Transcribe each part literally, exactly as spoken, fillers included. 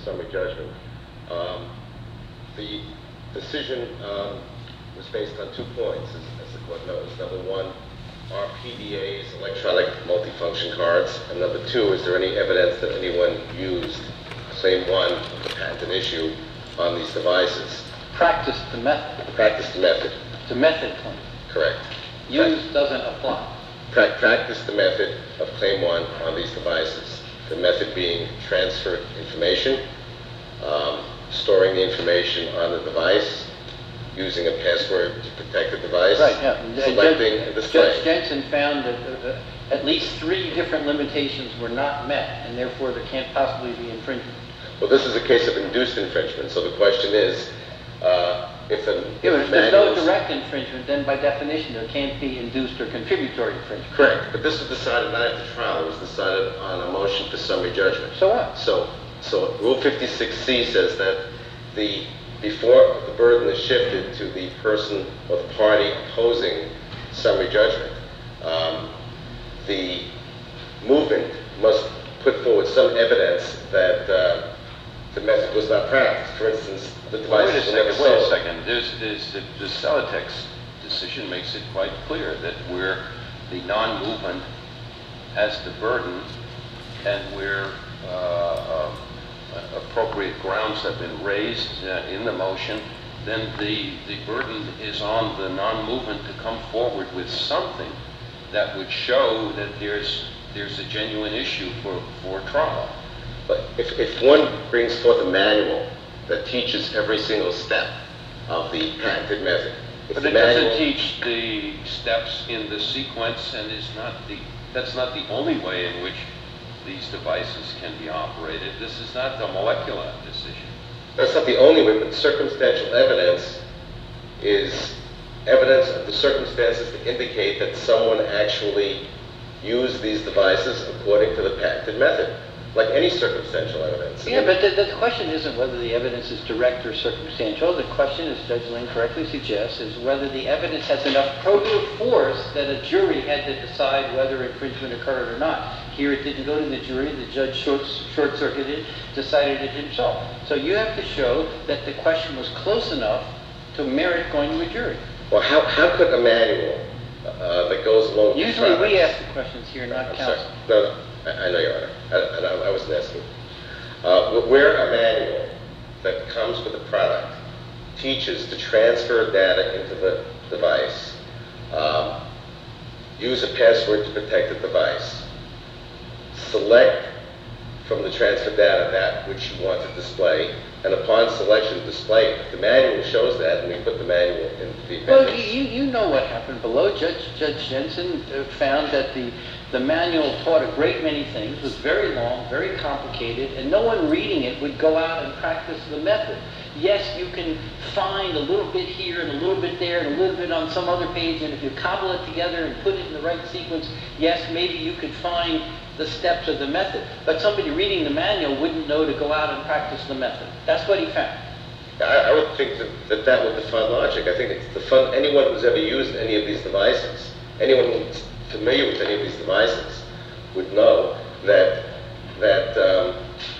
summary judgment. Um, the decision um, was based on two points, as, as the court knows. Number one, are P D As electronic multifunction cards? And number two, is there any evidence that anyone used claim one of the patented issue on these devices? Practice the method. Practice the method. The method claim. Correct. Use doesn't apply. Pra practice the method of claim one on these devices. The method being transferred information, um, storing the information on the device, using a password to protect the device, right, yeah. selecting Judge, a display. Judge Jensen found that uh, at least three different limitations were not met, and therefore there can't possibly be infringement. Well, this is a case of induced infringement, so the question is, uh, if a yeah, but if there's no direct infringement, then by definition there can't be induced or contributory infringement. Correct, but this was decided not at the trial, it was decided on a motion for summary judgment. So what? So, so Rule fifty-six C says that the before the burden is shifted to the person or the party opposing summary judgment, um, the movement must put forward some evidence that uh, the method was not practiced. For instance, the device well, wait a was second, never wait sold. a second. There's, there's, the, the Celotex decision makes it quite clear that where the non-movement has the burden and where uh, uh, appropriate grounds have been raised uh, in the motion, then the, the burden is on the non-movement to come forward with something that would show that there's, there's a genuine issue for, for trial. But if, if one brings forth a manual that teaches every single step of the patented method, if but the it manual, doesn't teach the steps in the sequence, and is not the, that's not the only way in which these devices can be operated. This is not the molecular decision. That's not the only way, but circumstantial evidence is evidence of the circumstances that indicate that someone actually used these devices according to the patented method, like any circumstantial evidence. Yeah, but the, the question isn't whether the evidence is direct or circumstantial. The question, as Judge Lynn correctly suggests, is whether the evidence has enough probative force that a jury had to decide whether infringement occurred or not. Here it didn't go to the jury. The judge short, short-circuited, decided it himself. So you have to show that the question was close enough to merit going to a jury. Well, how, how could a manual uh, that goes along with Usually the products, we ask the questions here, not I'm counsel. sorry. No, no, I, I know, Your Honor. I, I, I wasn't asking. Uh, where a manual that comes with a product teaches to transfer data into the device, um, use a password to protect the device, select from the transfer data that which you want to display, and upon selection display it. The manual shows that, and we put the manual in the appendix. Well, you, you know what happened below. Judge, Judge Jensen uh, found that the, the manual taught a great many things, was very long, very complicated, and no one reading it would go out and practice the method. Yes, you can find a little bit here and a little bit there and a little bit on some other page, and if you cobble it together and put it in the right sequence, yes, maybe you could find the steps of the method. But somebody reading the manual wouldn't know to go out and practice the method. That's what he found. I, I would think that, that that would define logic. I think it's the fun, anyone who's ever used any of these devices, anyone who's familiar with any of these devices would know that that um,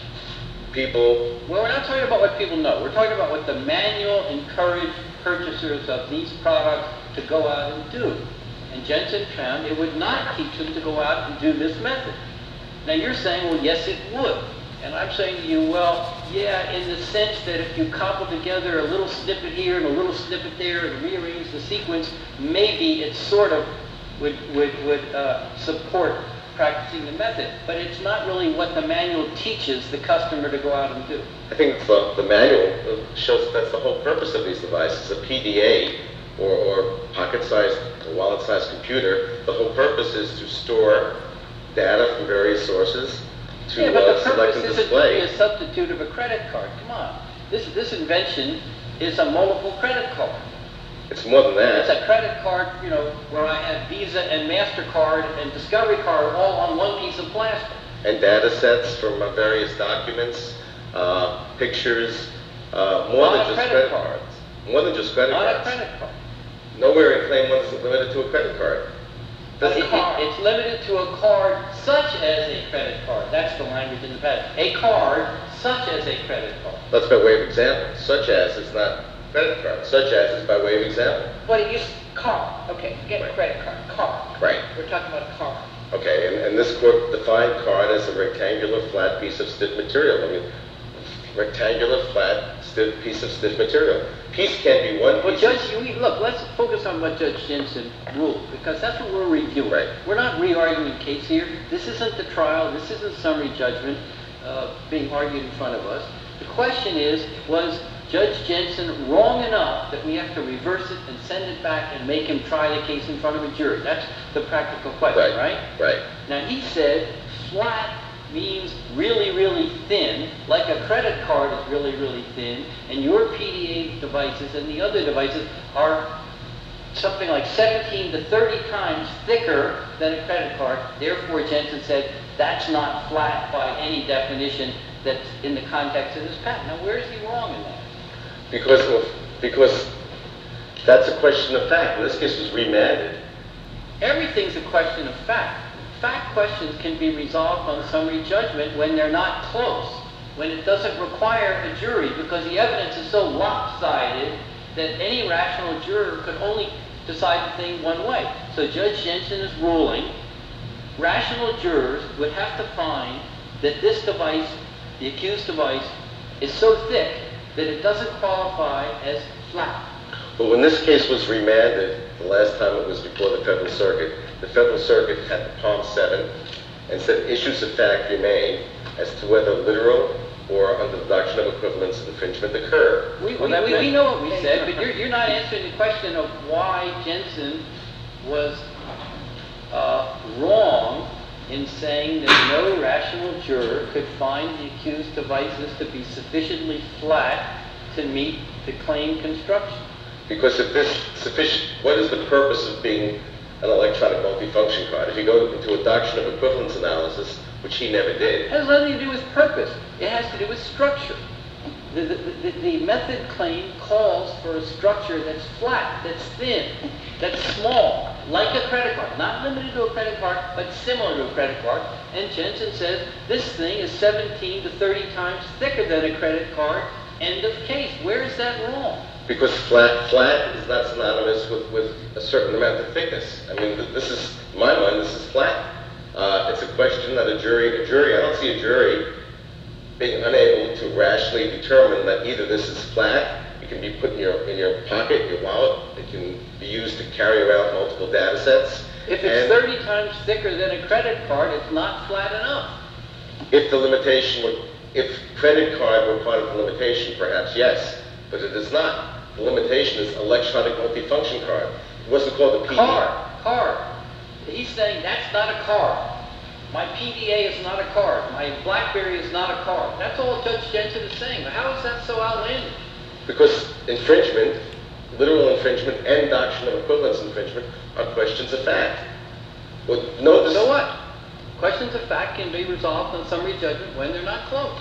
people... Well, we're not talking about what people know. We're talking about what the manual encouraged purchasers of these products to go out and do. And Jensen found it would not teach them to go out and do this method. Now you're saying, well, yes, it would. And I'm saying to you, well, yeah, in the sense that if you cobble together a little snippet here and a little snippet there and rearrange the sequence, maybe it sort of would, would, would uh, support practicing the method. But it's not really what the manual teaches the customer to go out and do. I think the, the manual shows that that's the whole purpose of these devices. A P D A or, or pocket-sized, wallet-sized computer, the whole purpose is to store data from various sources to yeah, but uh, the select purpose and isn't to display. be a substitute of a credit card. Come on. This, this invention is a multiple credit card. It's more than It's that. a credit card, you know, where I have Visa and MasterCard and Discovery Card all on one piece of plastic. And data sets from uh, various documents, uh, pictures, uh, more On than a just credit credit card. cards. More than just credit On cards. a credit card. Nowhere in Claim one is it limited to a credit card. But This it, card. it, it's limited to a card such as a credit card. That's the language in the patent. A card such as a credit card. That's by way of example. Such as is not credit card. Such as is by way of example. But it used car. Okay, forget Right. credit card. Car. Right. We're talking about a car. Okay, and, and this court defined card as a rectangular flat piece of stiff material. I mean, rectangular flat stiff piece of stiff material. Piece can't be one Well, piece. Judge, you, look, let's focus on what Judge Jensen ruled, because that's what we're reviewing. Right. We're not re-arguing the case here. This isn't the trial. This isn't summary judgment uh, being argued in front of us. The question is, was Judge Jensen wrong enough that we have to reverse it and send it back and make him try the case in front of a jury? That's the practical question, right? Right. Now, he said flat means really, really thin, like a credit card is really, really thin, and your P D A devices and the other devices are something like seventeen to thirty times thicker than a credit card. Therefore, Jensen said, that's not flat by any definition that's in the context of this patent. Now, where is he wrong in that? Because of, because that's a question of fact. This case was remanded. Everything's a question of fact. Fact questions can be resolved on summary judgment when they're not close, when it doesn't require a jury, because the evidence is so lopsided that any rational juror could only decide the thing one way. So Judge Jensen is ruling rational jurors would have to find that this device, the accused device, is so thick that it doesn't qualify as flat. But when this case was remanded, the last time it was before the Federal Circuit, the Federal Circuit had the Palm seven and said issues of fact remain as to whether literal or under the doctrine of equivalence infringement occurred. We, Well, we, that we, meant- we know what we said, but you're, you're not answering the question of why Jensen was uh, wrong in saying that no rational juror could find the accused devices to be sufficiently flat to meet the claim construction. Because if this sufficient, what is the purpose of being an electronic multifunction card? If you go into a doctrine of equivalence analysis, which he never It did, has nothing to do with purpose. It has to do with structure. The, the, the, the method claim calls for a structure that's flat, that's thin, that's small, like a credit card. Not limited to a credit card, but similar to a credit card. And Jensen says this thing is seventeen to thirty times thicker than a credit card. End of case. Where is that wrong? because flat flat is not synonymous with, with a certain amount of thickness. I mean, th- this is, in my mind, this is flat. Uh, it's a question that a jury, a jury, I don't see a jury being unable to rationally determine that either this is flat, it can be put in your in your pocket, your wallet, it can be used to carry around multiple data sets. If it's and thirty times thicker than a credit card, it's not flat enough. if the limitation were, if credit card were part of the limitation, perhaps yes, but it is not. The limitation is electronic multifunction card. It wasn't called a P D A. Card, card. He's saying that's not a card. My P D A is not a card. My BlackBerry is not a card. That's all Judge Jensen is saying. But how is that so outlandish? Because infringement, literal infringement, and doctrine of equivalence infringement are questions of fact. Well, no, this So what? Questions of fact can be resolved on summary judgment when they're not close.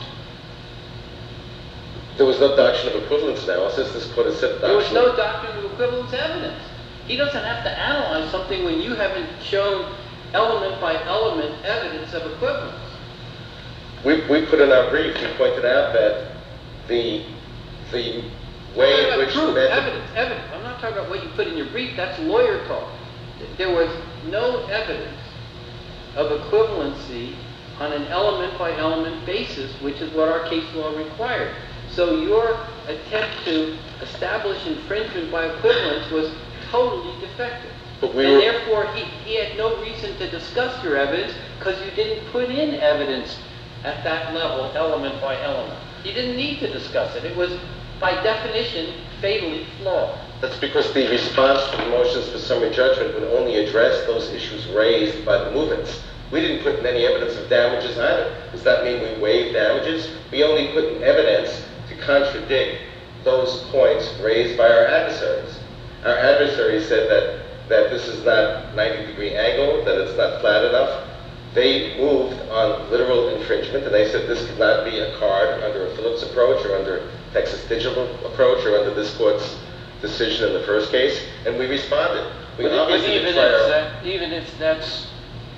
there was no doctrine of equivalence analysis. This court has said There was doctrine. no doctrine of equivalence evidence. He doesn't have to analyze something when you haven't shown element by element evidence of equivalence. We, we put in our brief, we pointed out that the the way in I'm which the proof, method... evidence, evidence. I'm not talking about what you put in your brief. That's lawyer talk. There was no evidence of equivalency on an element by element basis, which is what our case law required. So your attempt to establish infringement by equivalence was totally defective. But we and were- therefore, he, he had no reason to discuss your evidence because you didn't put in evidence at that level, element by element. You didn't need to discuss it. It was, by definition, fatally flawed. That's because the response to the motions for summary judgment would only address those issues raised by the movements. We didn't put in any evidence of damages either. Does that mean we waived damages? We only put in evidence to contradict those points raised by our adversaries. Our adversaries said that, that this is not ninety degree angle, that it's not flat enough. They moved on literal infringement, and they said this could not be a card under a Phillips approach or under Texas Digital approach or under this court's decision in the first case, and we responded. We But, but obviously even didn't try if our- that, even if that's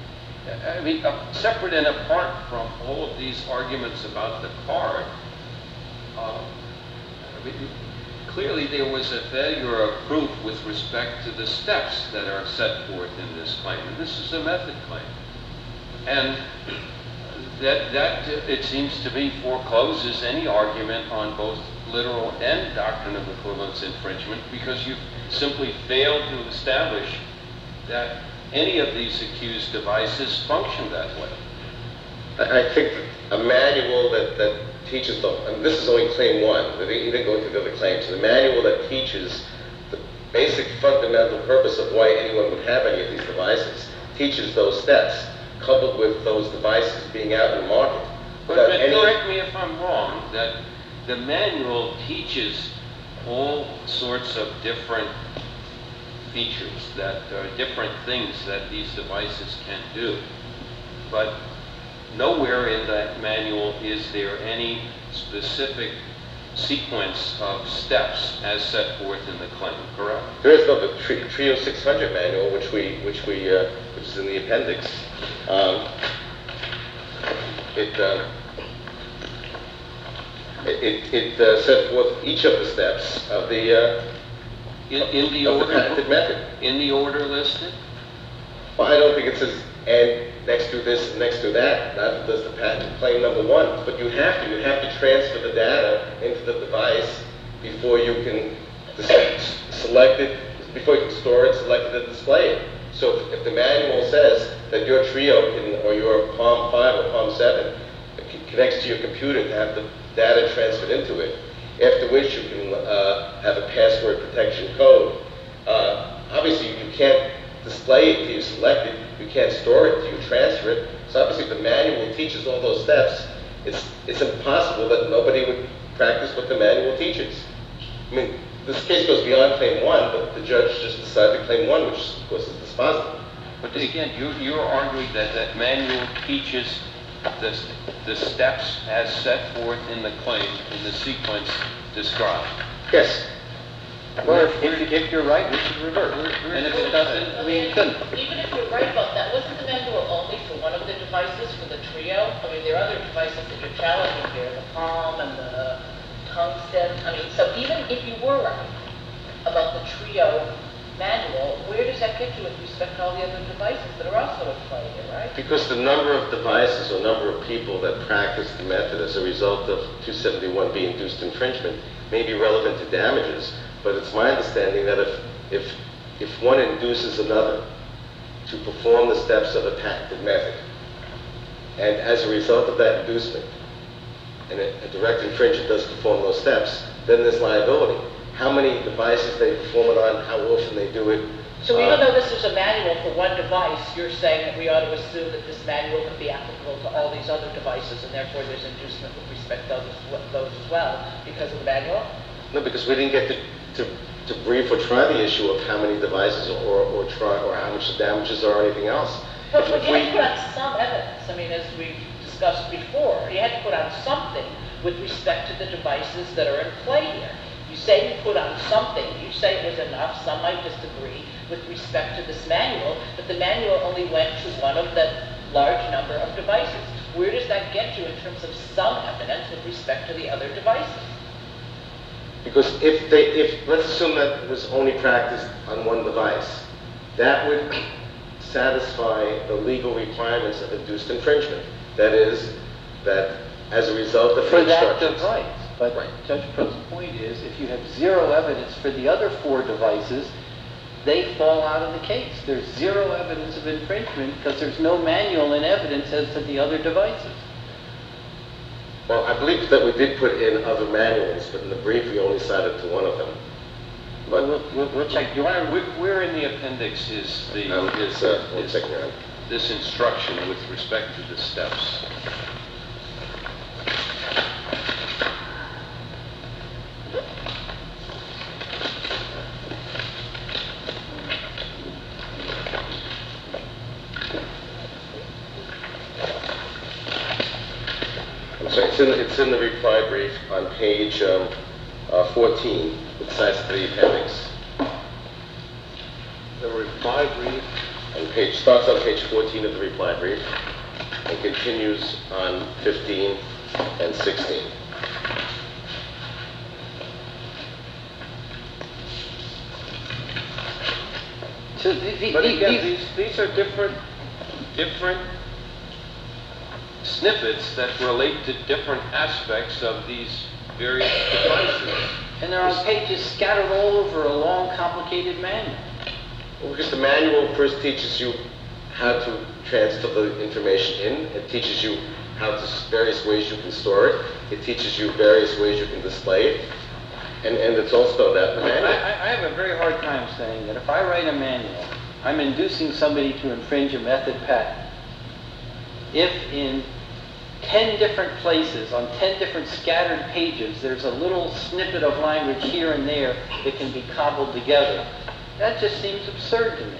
I mean, uh, separate and apart from all of these arguments about the card, uh, I mean, clearly there was a failure of proof with respect to the steps that are set forth in this claim. And this is a method claim. And that, that uh, it seems to me, forecloses any argument on both literal and doctrine of equivalence infringement, because you've simply failed to establish that any of these accused devices function that way. I I think that a manual that, that teaches the, and this is only claim one, they didn't even go into the other claims, the manual that teaches the basic fundamental purpose of why anyone would have any of these devices, teaches those steps, coupled with those devices being out in the market. But, without but any- correct me if I'm wrong, that the manual teaches all sorts of different features, that are different things that these devices can do. But nowhere in that manual is there any specific sequence of steps as set forth in the claim, correct? There is no the Tri- Trio six hundred manual, which we, which we, uh, which is in the appendix. Um, it, uh, it, it uh, set forth each of the steps of the, uh, In, in the of the order, patented method. in the order listed? Well, I don't think it says, and next to this, next to that, not does the patent claim number one, but you have to, you have to transfer the data into the device before you can dis- select it, before you can store it, select it, and display it. So if, if the manual says that your Trio can, or your Palm five or Palm seven c- connects to your computer to have the data transferred into it, after which you can uh, have a password protection code. Uh, obviously, you can't display it till you select it. You can't store it till you transfer it. So obviously, if the manual teaches all those steps, it's it's impossible that nobody would practice what the manual teaches. I mean, this case goes beyond claim one, but the judge just decided to claim one, which of course is dispositive. But again, you, you're arguing that that manual teaches the, the steps as set forth in the claim in the sequence described. Yes. Well, if, if, if you're right, we should revert. And if it doesn't, we shouldn't. Even if you're right about that, wasn't the manual only for one of the devices, for the Trio? I mean, there are other devices that you're challenging here, the Palm and the Tungsten. I mean, so even if you were right about the Trio manual, where does that get you with respect to all the other devices that are also at play here, right? Because the number of devices or number of people that practice the method as a result of two seventy-one B induced infringement may be relevant to damages, but it's my understanding that if, if, if one induces another to perform the steps of a patented method, and as a result of that inducement, and a, a direct infringer does perform those steps, then there's liability. How many devices they perform it on, how often they do it. So uh, even though this is a manual for one device, you're saying that we ought to assume that this manual can be applicable to all these other devices, and therefore there's inducement with respect to those, those as well, because of the manual? No, because we didn't get to, to, to brief or try the issue of how many devices or, or try, or how much the damages are or anything else. But If- but if you we- had to put out some evidence. I mean, as we've discussed before, you had to put out something with respect to the devices that are in play here. You say you put on something, you say it was enough, some might disagree with respect to this manual, but the manual only went to one of the large number of devices. Where does that get you in terms of some evidence with respect to the other devices? Because if they, if, let's assume that it was only practiced on one device, that would satisfy the legal requirements of induced infringement. That is, that as a result of For the that instructions. device. But Right. Judge Pro's point is, if you have zero evidence for the other four devices, they fall out of the case. There's zero evidence of infringement because there's no manual in evidence as to the other devices. Well, I believe that we did put in other manuals, but in the brief we only cited to one of them. But But we'll, we'll, we'll check. You want to Where, where in the appendix is the, um, is, it's, uh, one is second, Your Honor. this instruction with respect to the steps? I'm sorry, it's in, it's in the reply brief on page um, uh, fourteen, with cites to the appendix. The reply brief, On page, starts on page fourteen of the reply brief and continues on fifteen and sixteen. So the, the, But the- again, these- these, these are different, different snippets that relate to different aspects of these various devices. and they're on pages scattered all over a long, complicated manual. Well, because the manual first teaches you how to transfer the information in. It teaches you how to, various ways you can store it. It teaches you various ways you can display it. And, and it's all spelled out in the I, manual. I I have a very hard time saying that if I write a manual, I'm inducing somebody to infringe a method patent. If in ten different places, on ten different scattered pages, there's a little snippet of language here and there that can be cobbled together, that just seems absurd to me.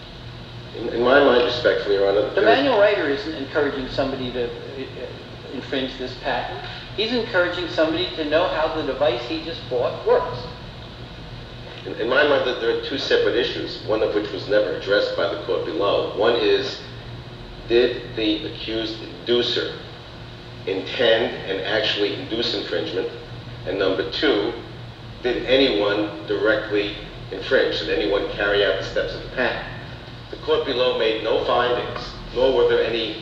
In, in my mind, respectfully, Your Honor, The manual writer isn't encouraging somebody to uh, infringe this patent. He's encouraging somebody to know how the device he just bought works. In, in my mind, that there are two separate issues, one of which was never addressed by the court below. One is, did the accused inducer intend and actually induce infringement? And number two, did anyone directly infringe? Did anyone carry out the steps of the patent? The court below made no findings, nor were there any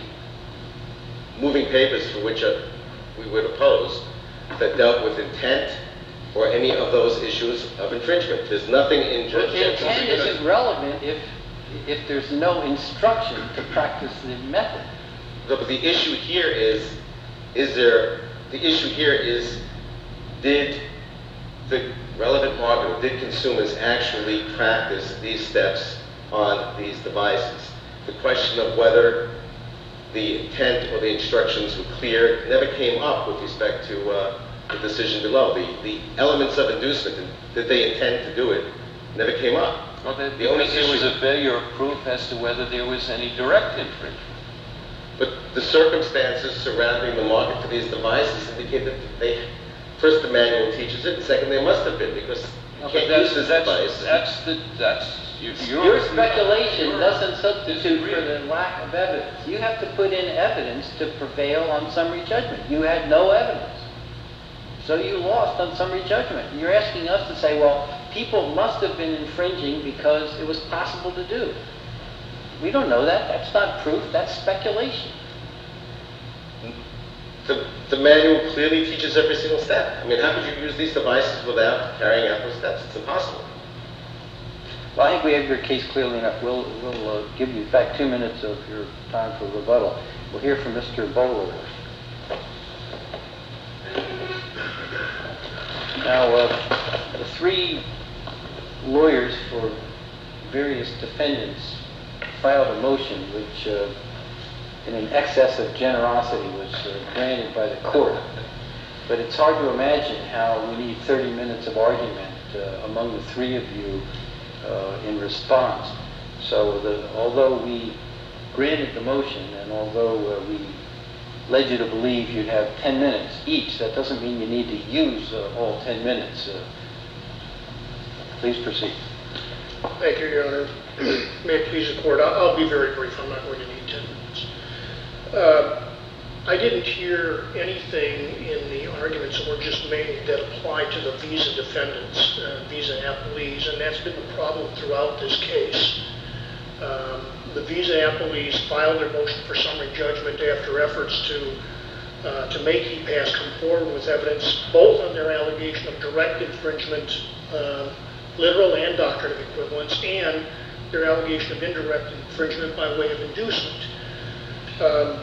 moving papers for which uh, we would oppose that dealt with intent or any of those issues of infringement. There's nothing in Judge Jensen's Intent isn't relevant if, if there's no instruction to practice the method. No, but the issue here is, is there, the issue here is, did the relevant marketer, did consumers actually practice these steps on these devices? The question of whether the intent or the instructions were clear never came up with respect to uh, the decision below. The, the elements of inducement, did they intend to do it, never came up. Well, the, The only because there was issue- a failure of proof as to whether there was any direct infringement. But the circumstances surrounding the market for these devices indicate that they, first the manual teaches it, and second there must have been, because you No, but can't that's, use this that's, device. that's the, that's, you- you're. Your speculation you're doesn't substitute for disagreeing. the lack of evidence. You have to put in evidence to prevail on summary judgment. You had no evidence. So you lost on summary judgment. And you're asking us to say, well, people must have been infringing because it was possible to do. We don't know that. That's not proof. That's speculation. The, the manual clearly teaches every single step. I mean, how could you use these devices without carrying out those steps? It's impossible. Well, I think we have your case clearly enough. We'll, we'll uh, give you back two minutes of your time for rebuttal. We'll hear from Mister Bowler. Now, uh, the three lawyers for various defendants filed a motion which, uh, in an excess of generosity, was uh, granted by the court. But it's hard to imagine how we need thirty minutes of argument uh, among the three of you uh, in response. So the, although we granted the motion and although uh, we led you to believe you'd have ten minutes each, that doesn't mean you need to use uh, all ten minutes. Uh, please proceed. Thank you, Your Honor. May it please the court, I'll, I'll be very brief. I'm not going to need ten minutes. Uh, I didn't hear anything in the arguments that were just made that apply to the Visa defendants, uh, Visa appellees, and that's been the problem throughout this case. Um, the Visa appellees filed their motion for summary judgment after efforts to uh, to make E P A S come forward with evidence both on their allegation of direct infringement, uh, literal and doctrine of equivalence, and their allegation of indirect infringement by way of inducement. Um,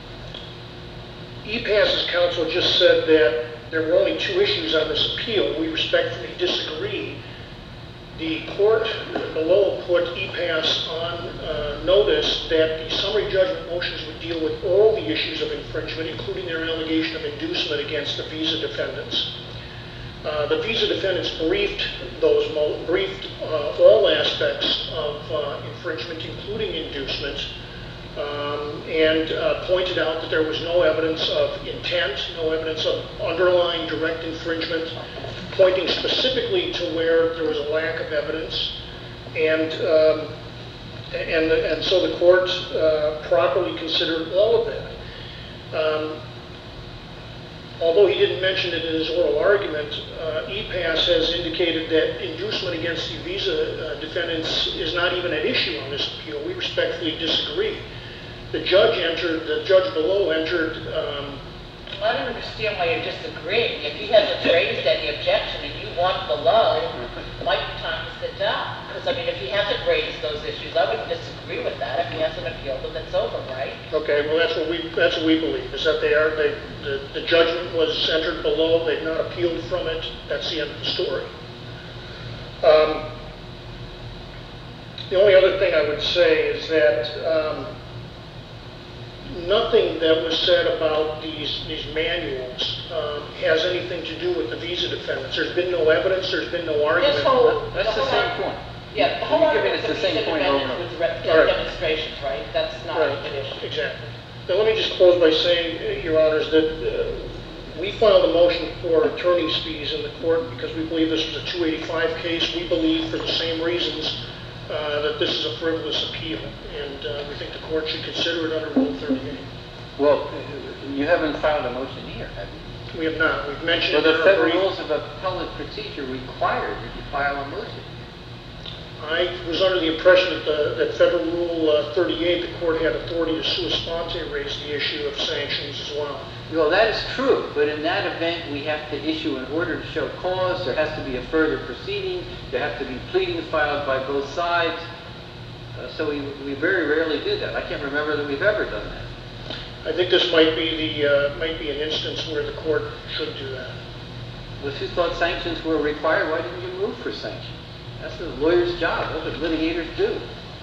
E P A S's counsel just said that there were only two issues on this appeal. We respectfully disagree. The court below put E P A S on uh, notice that the summary judgment motions would deal with all the issues of infringement, including their allegation of inducement against the Visa defendants. Uh, the Visa defendants briefed those mo briefed uh, all aspects of uh, infringement, including inducement, um, and uh, pointed out that there was no evidence of intent, no evidence of underlying direct infringement, pointing specifically to where there was a lack of evidence. And um, And, the, and so the court uh, properly considered all of that. Um, although he didn't mention it in his oral argument, uh, E PASS has indicated that inducement against the visa uh, defendants is not even an issue on this appeal. We respectfully disagree. The judge entered, the judge below entered. Um, I don't understand why you're disagreeing. If he hasn't raised any objection and you want below, it might be time to sit down. Because, I mean, if he hasn't raised those issues, I wouldn't disagree with that. If he hasn't appealed them, it's over, right? Okay, well, that's what we that's what we believe, is that they are, they, the, the judgment was entered below, they've not appealed from it, that's the end of the story. Um, the only other thing I would say is that um, nothing that was said about these these manuals um, has anything to do with the visa defendants. There's been no evidence, there's been no argument. This whole, That's the whole same ar- point. Yeah, the whole You're giving argument us the of same visa point over and defendants over. was re- Right. demonstrations, right? That's not Right, an issue. exactly. Now, let me just close by saying, uh, Your Honors, that uh, we filed a motion for attorney's fees in the court because we believe this was a two eighty-five case. We believe, for the same reasons, uh, that this is a frivolous appeal, and uh, we think the court should consider it under Rule thirty-eight. Well, you haven't filed a motion here, have you? We have not. We've mentioned Well, it the in our federal brief. rules of appellate procedure require that you file a motion. I was under the impression that, the, that Federal Rule uh, thirty-eight, the court had authority to sua sponte raise the issue of sanctions as well. Well, that is true, but in that event, we have to issue an order to show cause. There has to be a further proceeding. There have to be pleadings filed by both sides. Uh, so we, we very rarely do that. I can't remember that we've ever done that. I think this might be the uh, might be an instance where the court should do that. Well, if you thought sanctions were required, why didn't you move for sanctions? That's the lawyer's job. That's what litigators do.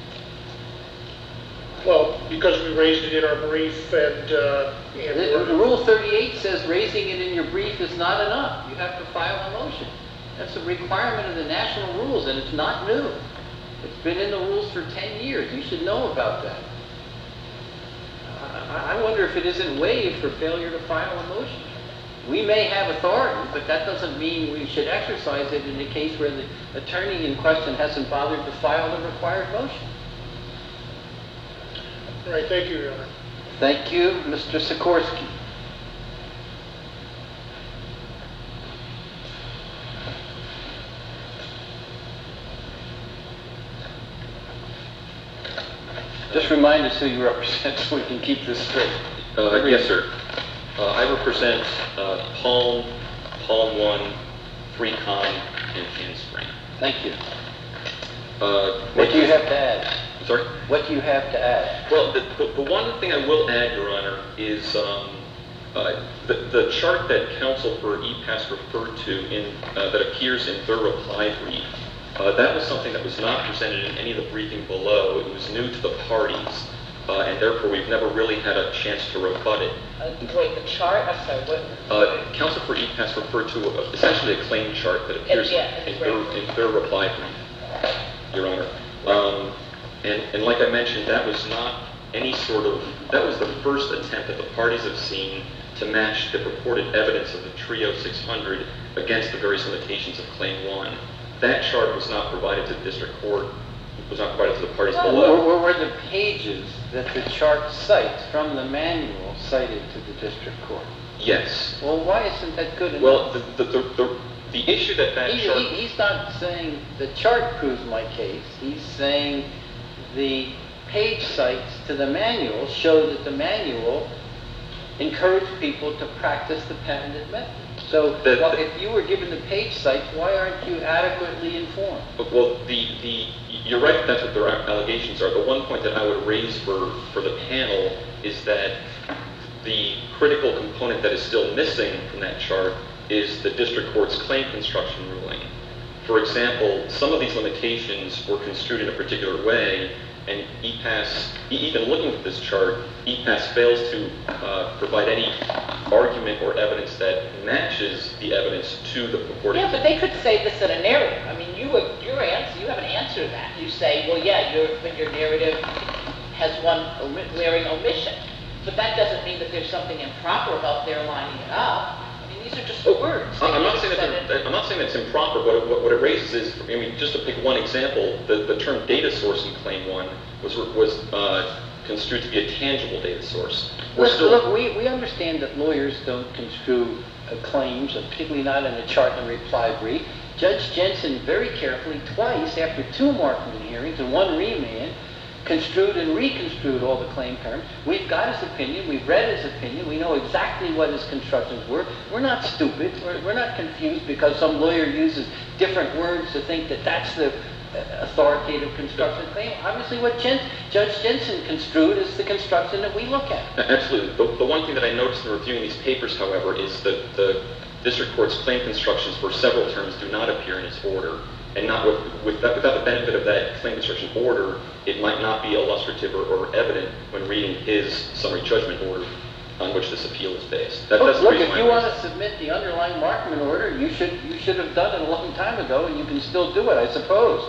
Well, because we raised it in our brief and uh, and The, the Rule thirty-eight says raising it in your brief is not enough. You have to file a motion. That's a requirement of the national rules, and it's not new. It's been in the rules for ten years. You should know about that. I, I wonder if it isn't waived for failure to file a motion. We may have authority, but that doesn't mean we should exercise it in a case where the attorney in question hasn't bothered to file the required motion. All right, thank you, Your Honor. Thank you, Mister Sikorsky. Just remind us who you represent so we can keep this straight. Uh, yes, sir. Uh, I represent uh, Palm, Palm One, FreeCon, and Handspring. Thank you. Uh, What do you have to add? I'm sorry? What do you have to add? Well, the, the, the one thing I will add, Your Honor, is um, uh, the, the chart that counsel for E PASS referred to in, uh, that appears in their reply brief. Uh, that was something that was not presented in any of the briefing below. It was new to the parties, uh, and therefore we've never really had a chance to rebut it. Uh, wait, the chart, I'm sorry, what? Uh, counsel for E PASS referred to a, essentially a claim chart that appears Yeah, in, it's their, right. in their reply brief, Your Honor. Um, and, and like I mentioned, that was not any sort of, that was the first attempt that the parties have seen to match the purported evidence of the Trio six hundred against the various limitations of Claim one. That chart was not provided to the district court, was not provided to the parties Where, below. where were the pages that the chart cites from the manual cited to the district court? Yes. Well, why isn't that good enough? Well, the, the, the, the, the issue that that He, chart... he, he's not saying the chart proves my case. He's saying the page sites to the manual show that the manual encouraged people to practice the patented method. So The- well, the- if you were given the page sites, why aren't you adequately informed? Well, the, the, you're right, that's what their allegations are. The one point that I would raise for, for the panel is that the critical component that is still missing from that chart is the district court's claim construction ruling. For example, some of these limitations were construed in a particular way, and E PASS, even looking at this chart, E PASS fails to uh, provide any argument or evidence that matches the evidence to the purported... Yeah, but they could say this in a narrative. I mean, you have, your answer, you have an answer to that. You say, well, yeah, your, but your narrative has one omi- glaring omission. But that doesn't mean that there's something improper about their lining it up. I mean, these are just Oh, words. I- I'm not They saying said that, it- they're- I'm not saying that's improper. What it, what what it raises is, I mean, just to pick one example, the, the term data source in Claim One was was uh, construed to be a tangible data source. We're Look, still, look, we, we understand that lawyers don't construe uh, claims, and particularly not in a chart and reply brief. Judge Jensen very carefully, twice, after two Markman hearings and one remand, construed and reconstrued all the claim terms. We've got his opinion, we've read his opinion, we know exactly what his constructions were. We're not stupid, we're, we're not confused because some lawyer uses different words to think that that's the uh, authoritative construction claim. Obviously what Jen, Judge Jensen construed is the construction that we look at. absolutely. The, the one thing that I noticed in reviewing these papers, however, is that the district court's claim constructions for several terms do not appear in its order. And not with, with that, without the benefit of that claim construction order, it might not be illustrative or, or evident when reading his summary judgment order on which this appeal is based. That, that's the Look, reason if why you I want raised to submit the underlying Markman order, you should you should have done it a long time ago, and you can still do it, I suppose.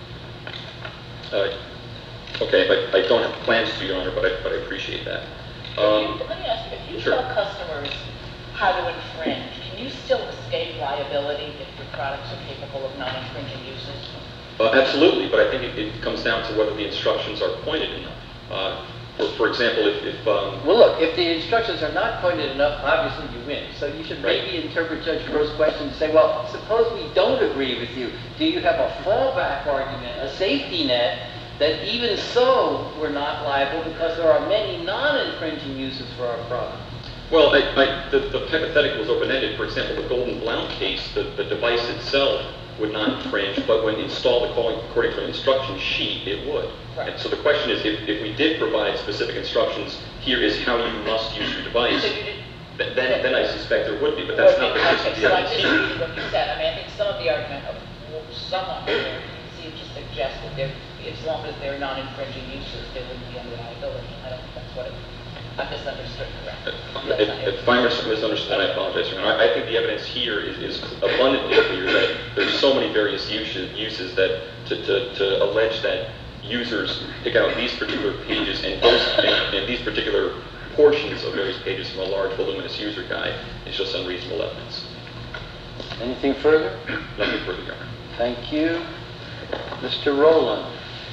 it. Uh, okay, but I don't have plans to, Your Honor, but I, but I appreciate that. If Um, you- Let me ask you, if you sure. tell customers how to infringe, can you still escape liability if your products are capable of non-infringing uses? Uh, absolutely, but I think it, it comes down to whether the instructions are pointed enough. Uh, for, for example, if, if um, Well, look, if the instructions are not pointed enough, obviously you win. So you should Right. maybe interpret Judge Crow's question to say, well, suppose we don't agree with you. Do you have a fallback argument, a safety net, that even so we're not liable because there are many non-infringing uses for our product? well, I, I, the, the hypothetical is open-ended. For example, the Golden Blount case, the, the device itself would not infringe, but when installed according, according to an instruction sheet, it would. Right. And so the question is, if, if we did provide specific instructions, here is how you must use your device, So you did- th- then, then I suspect there would be, but that's not the case Okay, with the so I'm evidence just here. reading what you said. I mean, I think some of the argument of well, someone here seemed to suggest that there, as long as they're non-infringing uses, there wouldn't be any liability. I don't think that's what it, I misunderstood correctly. If, if I mis- misunderstood, I apologize. Your Honor. I, I think the evidence here is, is abundantly clear that there's so many various uses, uses that to, to, to allege that users pick out these particular pages and, those, and, and these particular portions of various pages from a large voluminous user guide is just unreasonable evidence. Anything further? Nothing further, Your Honor. Thank you. Mister Rowland.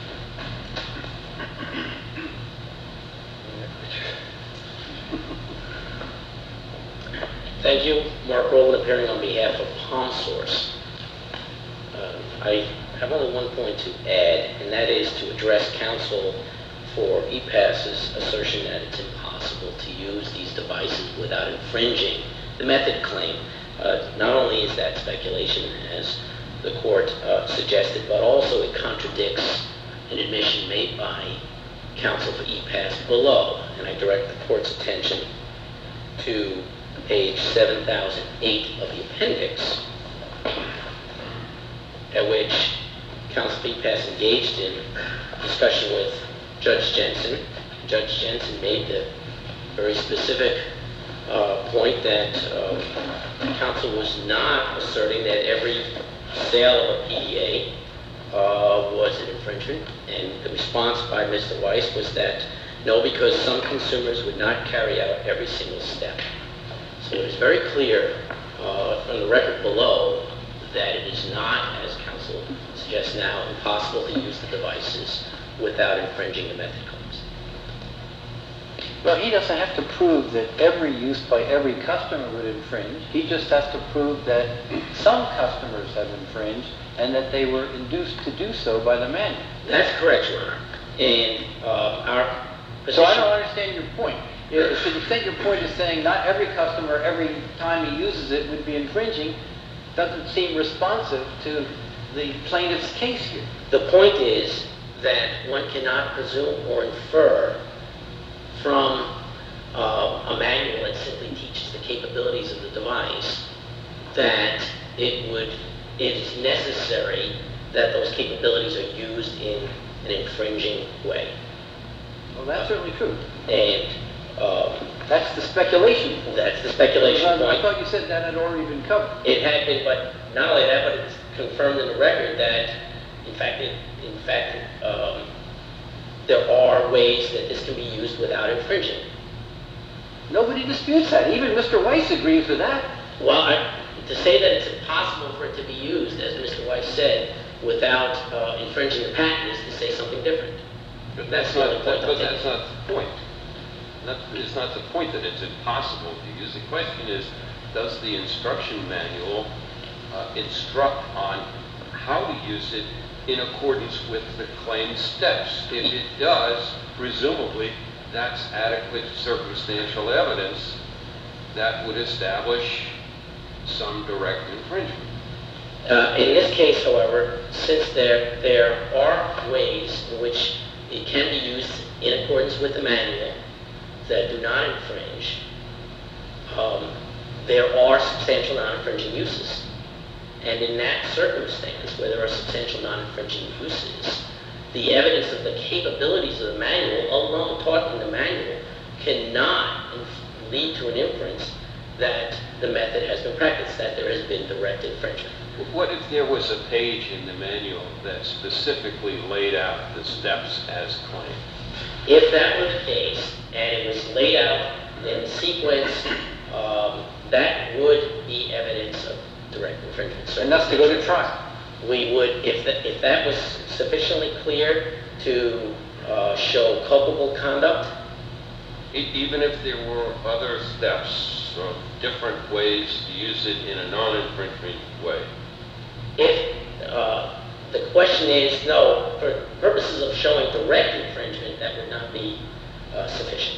Thank you. Mark Rowland appearing on behalf of PalmSource. Uh, I have only one point to add, and that is to address counsel for E PAS's assertion that it's impossible to use these devices without infringing the method claim. Uh, not only is that speculation, as the court uh, suggested, but also it contradicts an admission made by counsel for E PAS below, and I direct the court's attention to page seven thousand eight of the appendix, at which counsel for E PAS engaged in discussion with Judge Jensen. Judge Jensen made the very specific uh, point that uh, counsel was not asserting that every sale of a P D A uh, was an infringement, and the response by Mister Weiss was that no, because some consumers would not carry out every single step. So it is very clear uh, from the record below that it is not, as counsel suggests now, impossible to use the devices without infringing the method claims. Well, he doesn't have to prove that every use by every customer would infringe. He just has to prove that some customers have infringed and that they were induced to do so by the manual. That's correct, Your Honor. And uh, our position... So I don't understand your point. If to the extent your point is saying not every customer, every time he uses it, would be infringing, doesn't seem responsive to the plaintiff's case here. The point is that one cannot presume or infer from uh, a manual that simply teaches the capabilities of the device that it would, it is necessary that those capabilities are used in an infringing way. Well, that's certainly true. And uh, That's the speculation point. that's the speculation I, I point. thought you said that had already been covered. It had been, but not only that, but it's confirmed in the record that, in fact, it, in fact, um, there are ways that this can be used without infringing. Nobody disputes that. Even Mister Weiss agrees with that. Well, I, to say that it's impossible for it to be used, as Mister Weiss said, without uh, infringing the patent is to say something different. But That's that's not not, the point that- I'm but that's taking. not the point. That is not the point that it's impossible to use. The question is, does the instruction manual uh, instruct on how to use it in accordance with the claimed steps? If it does, presumably, that's adequate circumstantial evidence that would establish some direct infringement. Uh, in this case, however, since there, there are ways in which it can be used in accordance with the manual that do not infringe, um, there are substantial non-infringing uses. And in that circumstance, where there are substantial non-infringing uses, the evidence of the capabilities of the manual, alone taught in the manual, cannot inf- lead to an inference that the method has been practiced, that there has been direct infringement. What if there was a page in the manual that specifically laid out the steps as claimed? If that were the case, and it was laid out in sequence, um, that would be evidence of direct infringement. Enough to go to trial. We would, if that, if that was sufficiently clear to uh, show culpable conduct, E- Even if there were other steps or different ways to use it in a non-infringement way? if uh, the question is, no, for purposes of showing direct infringement, that would not be uh, sufficient.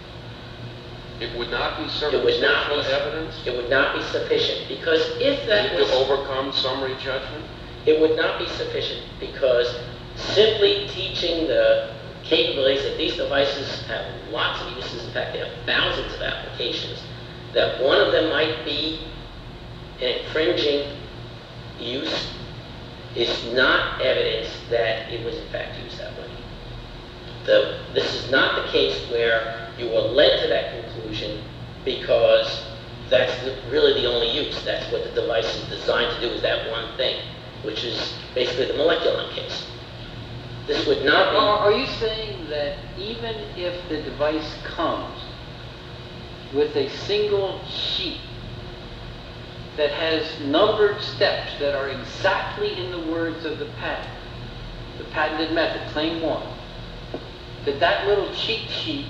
It would not be It would not circumstantial be, evidence it would not be sufficient, because if that to was, overcome summary judgment? it would not be sufficient, because simply teaching the capabilities that these devices have lots of uses, in fact, they have thousands of applications, that one of them might be an infringing use is not evidence that it was in fact used that way. The, this is not the case where you were led to that conclusion because that's the, really the only use. That's what the device is designed to do, is that one thing, which is basically the Moleculon case. This would not be... Are are you saying that even if the device comes with a single sheet that has numbered steps that are exactly in the words of the patent, the patented method, claim one, that that little cheat sheet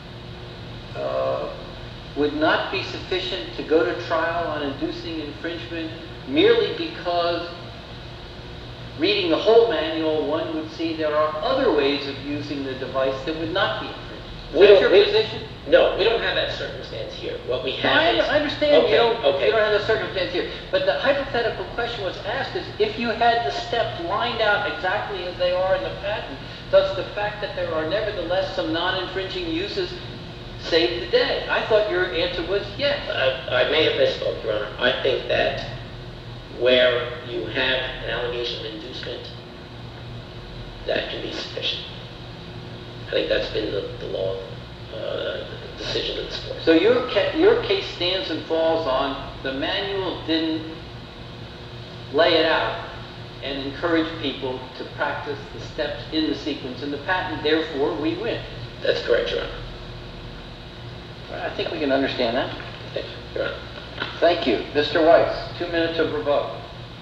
uh, would not be sufficient to go to trial on inducing infringement merely because reading the whole manual, one would see there are other ways of using the device that would not be infringed? Is We that don't- your we- position? No, we don't have that circumstance here. What we have I, is... I understand Okay, you don't, okay. you don't have the circumstance here, but the hypothetical question was asked is, if you had the steps lined out exactly as they are in the patent, does the fact that there are nevertheless some non-infringing uses save the day? I thought your answer was yes. I, I may have misspoke, Your Honor. I think that where you have an allegation of inducement, that can be sufficient. I think that's been the, the law, uh, the decision of this court. So your, ca- your case stands and falls on the manual didn't lay it out and encourage people to practice the steps in the sequence in the patent, therefore we win. That's correct, Your Honor. I think we can understand that. Thank you, Your Honor. Thank you. Mister Weiss, two minutes of rebuttal.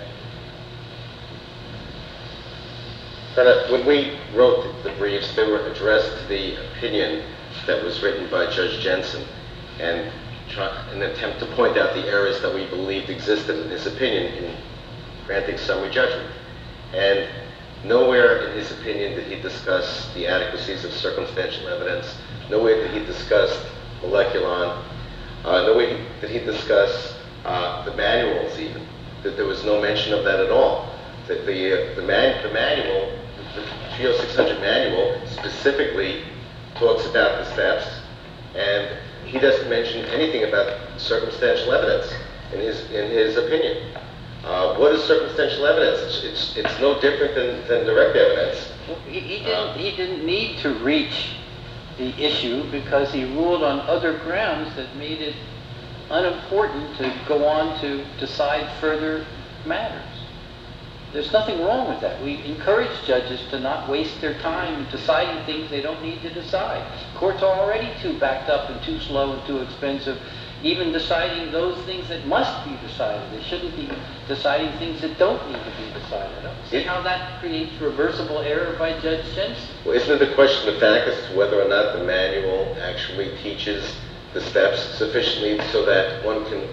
Brenna, when we wrote the briefs, they were addressed to the opinion that was written by Judge Jensen, and try, an attempt to point out the errors that we believed existed in his opinion in granting summary judgment. And nowhere in his opinion did he discuss the adequacies of circumstantial evidence. Nowhere did he discuss Moleculon. Uh, nowhere did he discuss uh, the manuals even. That there was no mention of that at all. That the, uh, the, man, the manual, the G O six hundred manual, specifically talks about the steps, and he doesn't mention anything about circumstantial evidence in his in his opinion. Uh, what is circumstantial evidence? It's it's, it's no different than, than direct evidence. He, he, didn't, he didn't need to reach the issue because he ruled on other grounds that made it unimportant to go on to decide further matters. There's nothing wrong with that. We encourage judges to not waste their time deciding things they don't need to decide. Courts are already too backed up and too slow and too expensive, even deciding those things that must be decided. They shouldn't be deciding things that don't need to be decided. I don't see how that creates reversible error by Judge Jensen. Well, isn't it a question of fact as to whether or not the manual actually teaches the steps sufficiently so that one can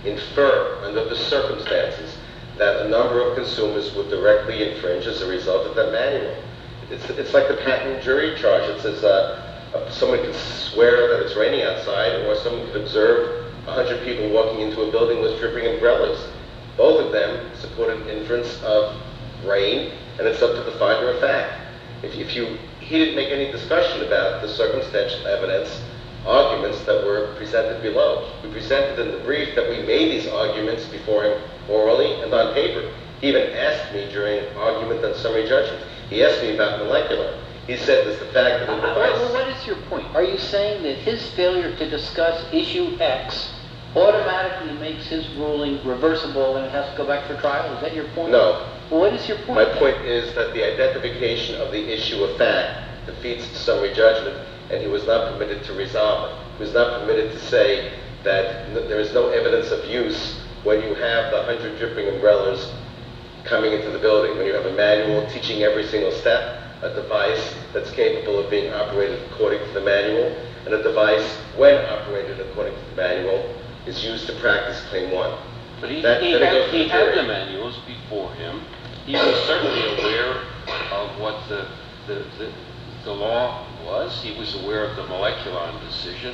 infer under the circumstances that a number of consumers would directly infringe as a result of that manual? It's, it's like the patent jury charge. It says uh, uh, someone can swear that it's raining outside, or someone could observe one hundred people walking into a building with dripping umbrellas. Both of them support an inference of rain, and it's up to the finder of fact. If, if you, he didn't make any discussion about the circumstantial evidence arguments that were presented below. We presented in the brief that we made these arguments before him orally and on paper. He even asked me during argument on summary judgment. He asked me about molecular. He said there's the fact that the Uh, device... well, what is your point? Are you saying that his failure to discuss issue X automatically makes his ruling reversible and it has to go back for trial? Is that your point? No. Well, what is your point? My then? point is that the identification of the issue of fact defeats summary judgment, and he was not permitted to resolve it. He was not permitted to say that n- there is no evidence of use when you have the one hundred dripping umbrellas coming into the building, when you have a manual teaching every single step, a device that's capable of being operated according to the manual, and a device, when operated according to the manual, is used to practice claim one. But he, That- he, then it had, goes to he the had jury. the manuals before him. He was certainly aware of what the, the, the, the law was. He was aware of the Moleculon decision.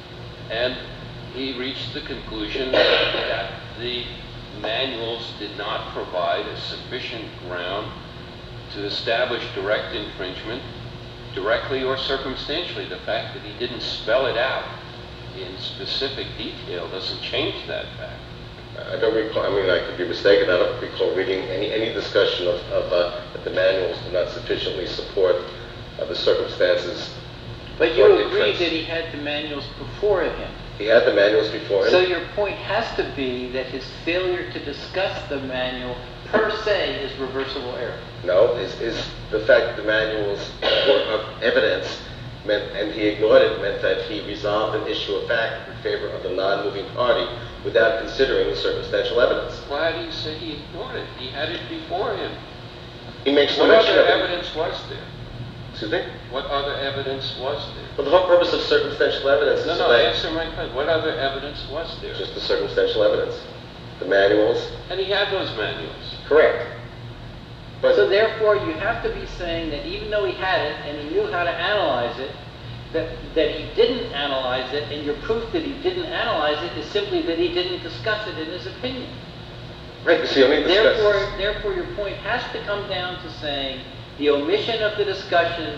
And he reached the conclusion that the manuals did not provide a sufficient ground to establish direct infringement, directly or circumstantially. The fact that he didn't spell it out in specific detail doesn't change that fact. I don't recall, I mean, I could be mistaken, I don't recall reading any, any discussion of, of uh, that the manuals do not sufficiently support uh, the circumstances. But you for the agree offense. that he had the manuals before him. He had the manuals before him. So your point has to be that his failure to discuss the manual per se is reversible error. No, is, is the fact that the manuals were of evidence meant, and he ignored it, meant that he resolved an issue of fact in favor of the non-moving party without considering the circumstantial evidence. Why do you say he ignored it? He had it before him. He makes no What mention other of it. evidence was there? Excuse me? What other evidence was there? Well, the whole purpose of circumstantial evidence is No, so no, that answer my question. What other evidence was there? just the circumstantial evidence. The manuals, And he had those manuals. correct. But So therefore, you have to be saying that even though he had it and he knew how to analyze it, that, that he didn't analyze it, and your proof that he didn't analyze it is simply that he didn't discuss it in his opinion. right, because he only discusses. Therefore, therefore, your point has to come down to saying the omission of the discussion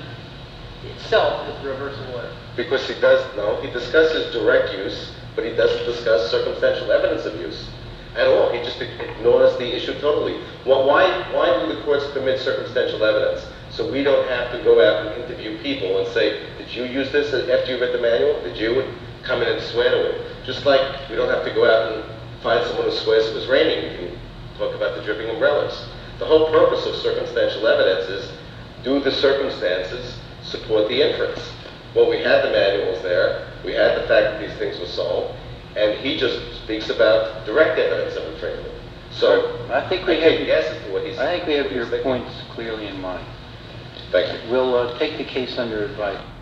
itself is reversible error. Because he does, no, he discusses direct use, but he doesn't discuss circumstantial evidence of use at all. He just ignores the issue totally. Well, why, why do the courts permit circumstantial evidence? So we don't have to go out and interview people and say, did you use this after you read the manual? Did you come in and swear to it? Just like we don't have to go out and find someone who swears it was raining. We can talk about the dripping umbrellas. The whole purpose of circumstantial evidence is, do the circumstances support the inference? Well, we had the manuals there, we had the fact that these things were sold, and he just speaks about direct evidence of infringement. So, I think we I can't have- guess as to what he's... I think we have what your he's thinking. points clearly in mind. Thank you. We'll uh, take the case under advice.